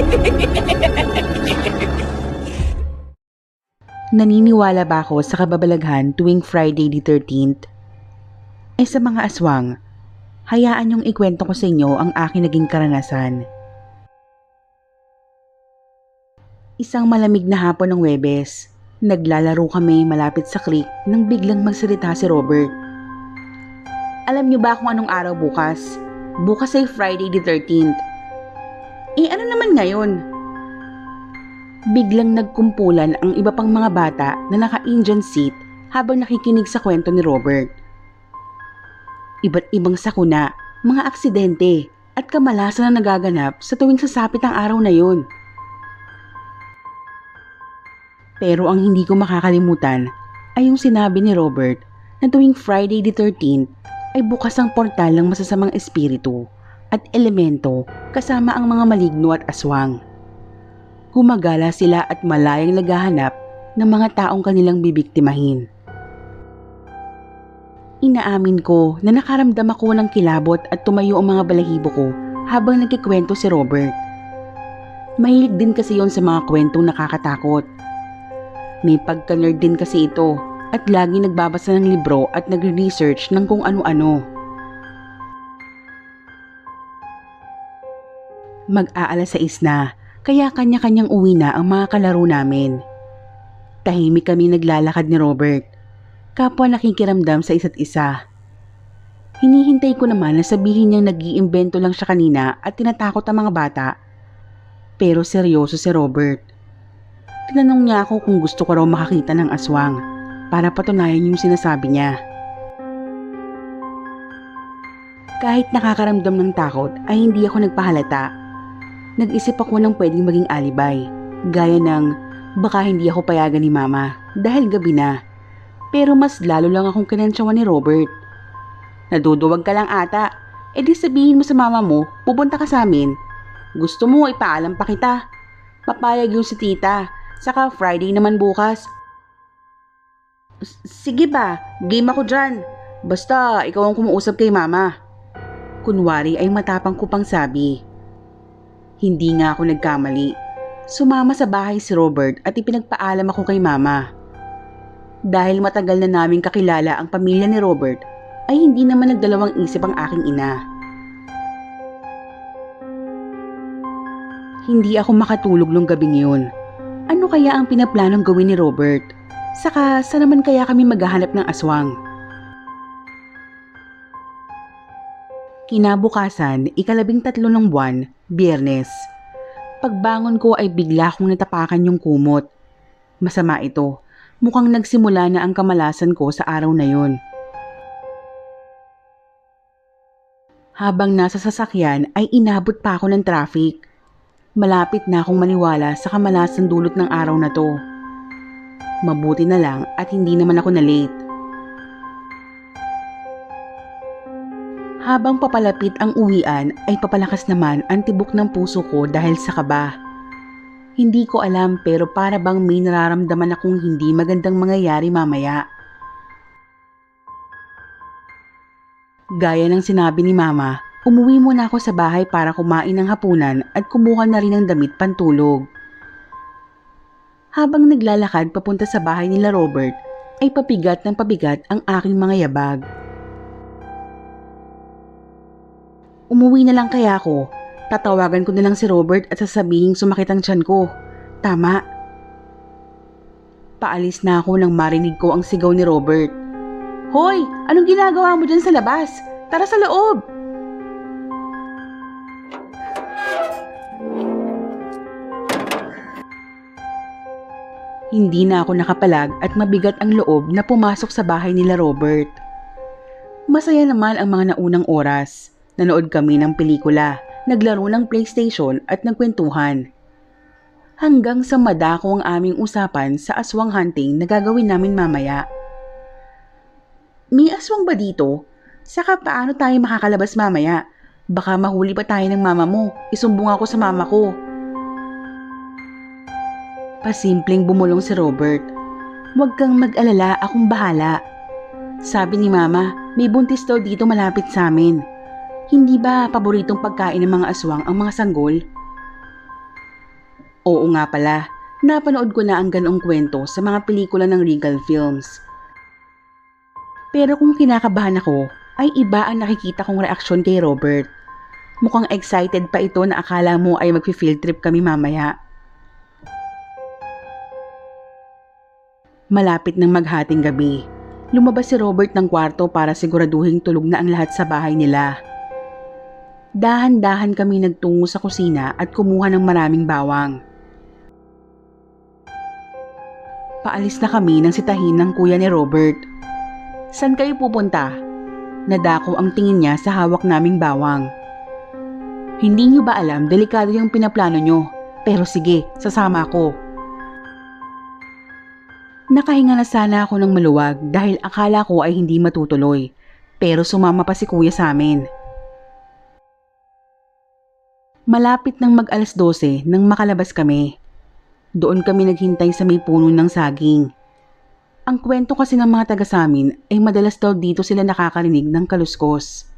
Naniniwala ba ako sa kababalaghan tuwing Friday the 13th? Sa mga aswang, hayaan niyong ikwento ko sa inyo ang aking naging karanasan. Isang malamig na hapon ng Huwebes, naglalaro kami malapit sa creek nang biglang magsalita si Robert. Alam niyo ba kung anong araw bukas? Bukas ay Friday the 13th. Ano naman ngayon? Biglang nagkumpulan ang iba pang mga bata na naka-Indian seat habang nakikinig sa kwento ni Robert. Iba't ibang sakuna, mga aksidente at kamalasan na nagaganap sa tuwing sasapit ang araw na yun. Pero ang hindi ko makakalimutan ay yung sinabi ni Robert na tuwing Friday the 13th ay bukas ang portal ng masasamang espiritu at elemento kasama ang mga maligno at aswang. Gumagala sila at malayang naghahanap ng mga taong kanilang bibiktimahin. Inaamin ko na nakaramdam ako ng kilabot at tumayo ang mga balahibo ko habang nagkikwento si Robert. Mahilig din kasi yon sa mga kwentong nakakatakot. May pagka-nerd din kasi ito at lagi nagbabasa ng libro at nagre-research ng kung ano-ano. Mag-aalas 6 na, kaya kanya-kanyang uwi na ang mga kalaro namin. Tahimik kami naglalakad ni Robert. Kapwa nakikiramdam sa isa't isa. Hinihintay ko naman na sabihin niyang nag-iimbento lang siya kanina at tinatakot ang mga bata. Pero seryoso si Robert. Tinanong niya ako kung gusto ko raw makakita ng aswang para patunayan yung sinasabi niya. Kahit nakakaramdam ng takot ay hindi ako nagpahalata. Nag-isip ako ng pwedeng maging alibay, gaya ng baka hindi ako payagan ni Mama dahil gabi na. Pero mas lalo lang akong kinantsawan ni Robert. Naduduwag ka lang ata, di sabihin mo sa mama mo, pupunta ka sa amin. Gusto mo ipaalam pa kita. Papayag yung si tita, saka Friday naman bukas. Sige ba, game ako dyan. Basta ikaw ang kumuusap kay mama. Kunwari ay matapang ko pang sabi. Hindi nga ako nagkamali. Sumama sa bahay si Robert at ipinagpaalam ako kay mama. Dahil matagal na naming kakilala ang pamilya ni Robert, ay hindi naman nagdalawang isip ang aking ina. Hindi ako makatulog nung gabing yun. Ano kaya ang pinaplanong gawin ni Robert? Saka saan naman kaya kami maghahanap ng aswang? Kinabukasan, 13 ng buwan, Biyernes. Pagbangon ko ay bigla kong natapakan yung kumot. Masama ito. Mukhang nagsimula na ang kamalasan ko sa araw na yun. Habang nasa sasakyan ay inabot pa ako ng traffic. Malapit na akong maniwala sa kamalasan dulot ng araw na to. Mabuti na lang at hindi naman ako na-late. Habang papalapit ang uwian ay papalakas naman ang tibok ng puso ko dahil sa kaba. Hindi ko alam pero para bang may nararamdaman akong hindi magandang mangyayari mamaya. Gaya ng sinabi ni Mama, umuwi muna ako sa bahay para kumain ng hapunan at kumuha na rin ng damit pantulog. Habang naglalakad papunta sa bahay nila Robert, ay pabigat ng pabigat ang aking mga yabag. Umuwi na lang kaya ako. Tatawagan ko na lang si Robert at sasabihin sumakit ang tiyan ko. Tama. Paalis na ako nang marinig ko ang sigaw ni Robert. Hoy! Anong ginagawa mo dyan sa labas? Tara sa loob! Hindi na ako nakapalag at mabigat ang loob na pumasok sa bahay nila Robert. Masaya naman ang mga naunang oras. Nanood kami ng pelikula. Naglaro ng PlayStation at nagkwentuhan. Hanggang sa madako ang aming usapan sa aswang hunting na gagawin namin mamaya. May aswang ba dito? Saka paano tayo makakalabas mamaya? Baka mahuli pa tayo ng mama mo. Isumbong ako sa mama ko. Pasimpleng bumulong si Robert. Huwag kang mag-alala, akong bahala. Sabi ni Mama, may buntis daw dito malapit sa amin. Hindi ba paboritong pagkain ng mga aswang ang mga sanggol? Oo nga pala, napanood ko na ang ganoong kwento sa mga pelikula ng Regal Films. Pero kung kinakabahan ako, ay iba ang nakikita kong reaksyon kay Robert. Mukhang excited pa ito na akala mo ay magfi-field trip kami mamaya. Malapit ng maghating gabi, lumabas si Robert ng kwarto para siguraduhin tulog na ang lahat sa bahay nila. Dahan-dahan kami nagtungo sa kusina at kumuha ng maraming bawang. Paalis na kami nang sitahin ng kuya ni Robert. "San kayo pupunta?" Nadako ang tingin niya sa hawak naming bawang. "Hindi niyo ba alam, delikado yung pinaplano niyo? Pero sige, sasama ako." Nakahinga na sana ako ng maluwag dahil akala ko ay hindi matutuloy. Pero sumama pa si kuya sa amin. Malapit ng mag-alas 12 nang makalabas kami. Doon kami naghintay sa may puno ng saging. Ang kwento kasi ng mga taga sa amin ay madalas daw dito sila nakakarinig ng kaluskos.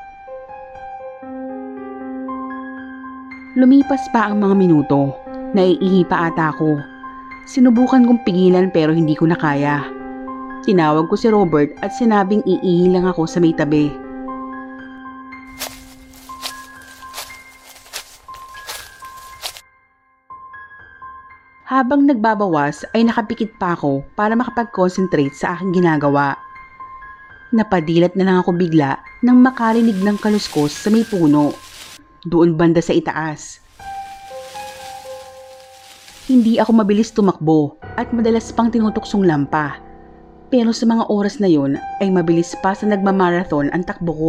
Lumipas pa ang mga minuto. Naiihi pa ata ako. Sinubukan kong pigilan pero hindi ko na kaya. Tinawag ko si Robert at sinabing iihi lang ako sa may tabi. Habang nagbabawas ay nakapikit pa ako para makapag-concentrate sa aking ginagawa. Napadilat na lang ako bigla nang makarinig ng kaluskos sa may puno, doon banda sa itaas. Hindi ako mabilis tumakbo at madalas pang tinutuksong lampa. Pero sa mga oras na yon ay mabilis pa sa nagmamarathon ang takbo ko.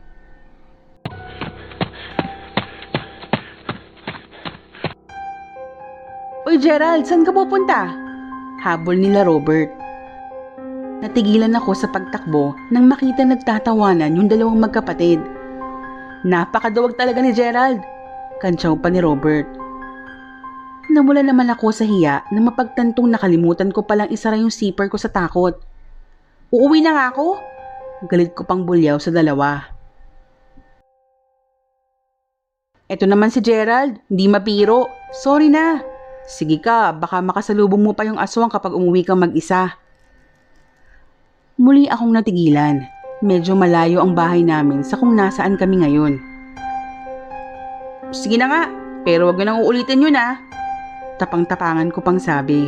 "Uy Gerald, saan ka pupunta?" Habol nila Robert. Natigilan ako sa pagtakbo nang makita nagtatawanan yung dalawang magkapatid. "Napakaduwag talaga ni Gerald," kantsaw pa ni Robert. Namula naman ako sa hiya na mapagtantong nakalimutan ko palang isara yung zipper ko sa takot. "Uuwi na nga ako?" Galit ko pang bulyaw sa dalawa. "Eto naman si Gerald, hindi mapiro. Sorry na. Sige ka, baka makasalubong mo pa yung aswang kapag umuwi kang mag-isa." Muli akong natigilan. Medyo malayo ang bahay namin sa kung nasaan kami ngayon. "Sige na nga, pero wag mo nang uulitin yun ah." Tapang-tapangan ko pang sabi.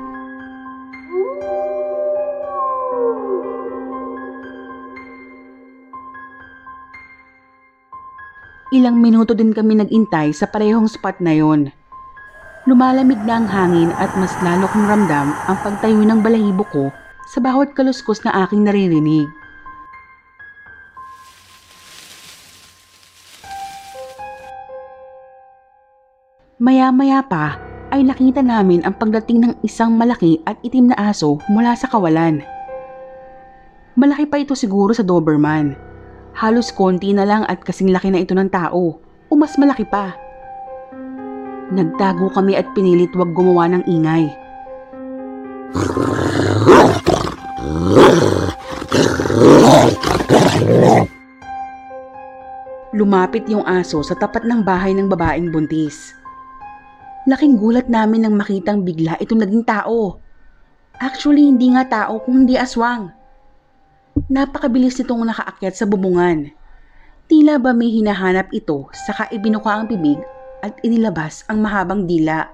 Ilang minuto din kami nagintay sa parehong spot na yon. Lumalamig na ang hangin at mas lalo kong ramdam ang pagtayo ng balahibo ko sa bawat kaluskos na aking naririnig. Maya-maya pa ay nakita namin ang pagdating ng isang malaki at itim na aso mula sa kawalan. Malaki pa ito siguro sa Doberman. Halos konti na lang at kasing laki na ito ng tao o mas malaki pa. Nagtago kami at pinilit wag gumawa ng ingay. Lumapit yung aso sa tapat ng bahay ng babaeng buntis. Laking gulat namin nang makitang bigla itong naging tao. Actually, hindi nga tao kung hindi aswang. Napakabilis nitong nakaakyat sa bubungan. Tila ba may hinahanap ito saka ibinuka ang bibig at inilabas ang mahabang dila.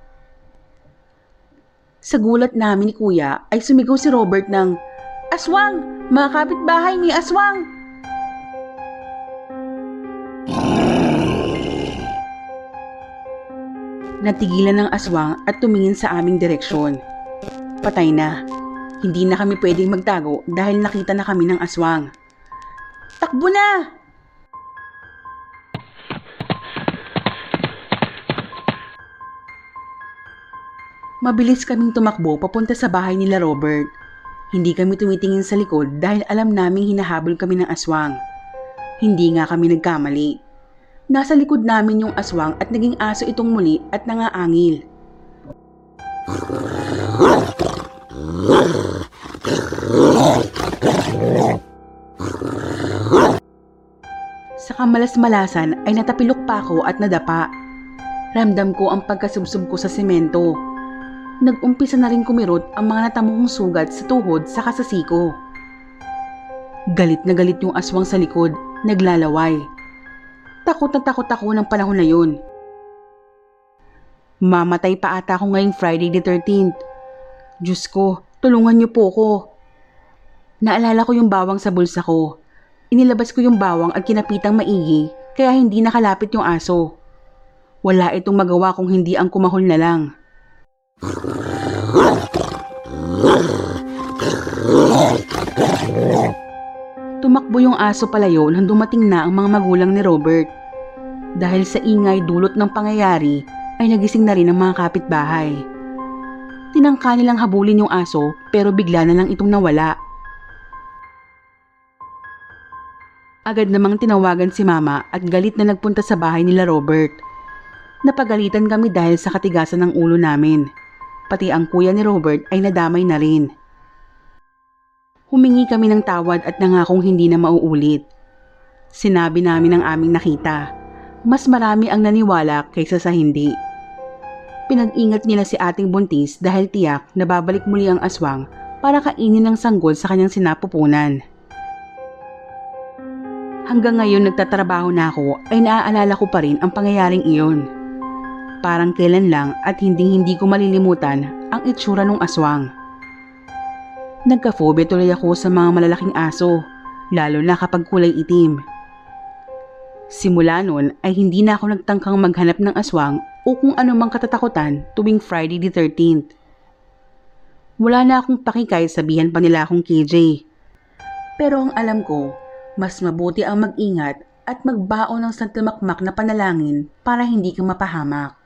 Sa gulat namin ni Kuya ay sumigaw si Robert ng, "Aswang! Mga kapitbahay, may aswang!" Natigilan ng aswang at tumingin sa aming direksyon. Patay na. Hindi na kami pwedeng magtago dahil nakita na kami ng aswang. "Takbo na!" Mabilis kaming tumakbo papunta sa bahay nila Robert. Hindi kami tumitingin sa likod dahil alam naming hinahabol kami ng aswang. Hindi nga kami nagkamali. Nasa likod namin yung aswang at naging aso itong muli at nangaangil. Sa kamalas-malasan ay natapilok pa ako at nadapa. Ramdam ko ang pagkasubsob ko sa semento. Nag-umpisa na rin kumirot ang mga natamuhong sugat sa tuhod sa kasasiko. Galit na galit yung aswang sa likod, naglalaway. Takot na takot ako ng panahon na yun. Mamatay pa ata ako ngayong Friday the 13th. Diyos ko, tulungan niyo po ko. Naalala ko yung bawang sa bulsa ko. Inilabas ko yung bawang at kinapitang maigi kaya hindi nakalapit yung aso. Wala itong magawa kung hindi ang kumahol na lang. Tumakbo yung aso palayo nang dumating na ang mga magulang ni Robert. Dahil sa ingay dulot ng pangyayari ay nagising na rin ang mga kapitbahay. Tinangka nilang habulin yung aso pero bigla na lang itong nawala. Agad namang tinawagan si Mama at galit na nagpunta sa bahay nila Robert. Napagalitan kami dahil sa katigasan ng ulo namin. Pati ang kuya ni Robert ay nadamay na rin. Humingi kami ng tawad at nangakong hindi na mauulit. Sinabi namin ang aming nakita. Mas marami ang naniwala kaysa sa hindi. Pinag-ingat nila si ating buntis dahil tiyak na babalik muli ang aswang para kainin ng sanggol sa kanyang sinapupunan. Hanggang ngayon nagtatrabaho na ako ay naaalala ko pa rin ang pangyayaring iyon. Parang kailan lang at hindi ko malilimutan ang itsura ng aswang. Nagka-phobia tuloy ako sa mga malalaking aso, lalo na kapag kulay itim. Simula noon ay hindi na ako nagtangkang maghanap ng aswang o kung anumang katatakutan tuwing Friday the 13th. Wala na akong pakikay sabihan pa nila akong KJ. Pero ang alam ko, mas mabuti ang mag-ingat at magbaon ng santimakmak na panalangin para hindi ka mapahamak.